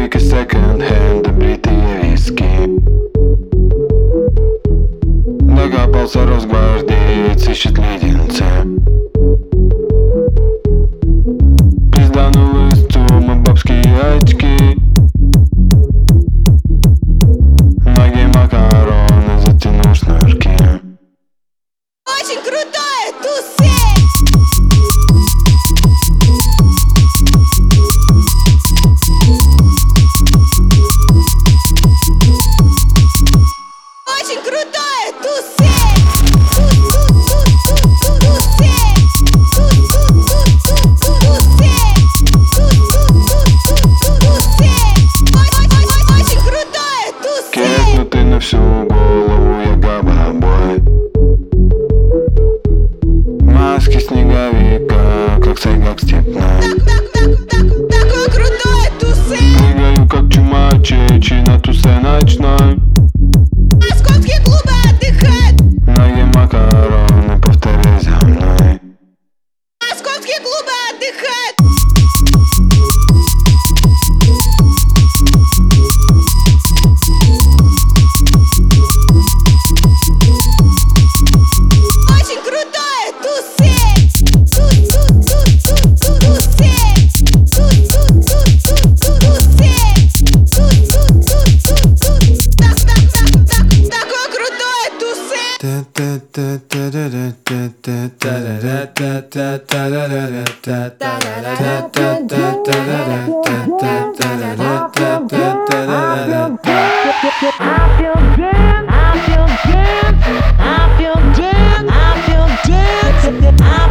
Чайка секонд-хенд, бритые виски. Докопался росгвардеец, ищет леденцы. Пизданул из ЦУМа бабские очки. Ноги макароны, затянул шнурки. Очень крутое тусе! Очень крутое тусе! Очень крутое тусе! Кекнутый на всю голову, я габабой. Маски снеговика, как сайгак степной. Такое крутое тусе! Прыгаю как чума чечи на тусе ночной. Московские клубы отдыхают! Ноги макароны, повторяй за мной. Московские клубы отдыхают! Очень крутое тусе! Такое крутое тусе! I feel